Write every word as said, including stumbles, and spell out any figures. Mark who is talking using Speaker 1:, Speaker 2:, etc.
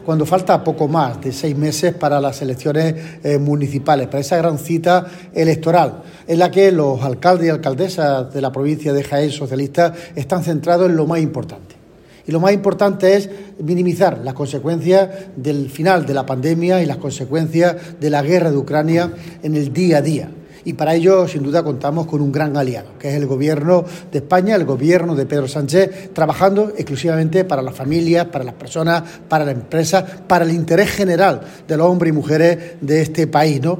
Speaker 1: Cuando falta poco más de seis meses para las elecciones eh, municipales, para esa gran cita electoral, en la que los alcaldes y alcaldesas de la provincia de Jaén socialistas están centrados en lo más importante. Y lo más importante es minimizar las consecuencias del final de la pandemia y las consecuencias de la guerra de Ucrania en el día a día. Y para ello, sin duda, contamos con un gran aliado, que es el Gobierno de España, el Gobierno de Pedro Sánchez, trabajando exclusivamente para las familias, para las personas, para las empresas, para el interés general de los hombres y mujeres de este país, ¿no?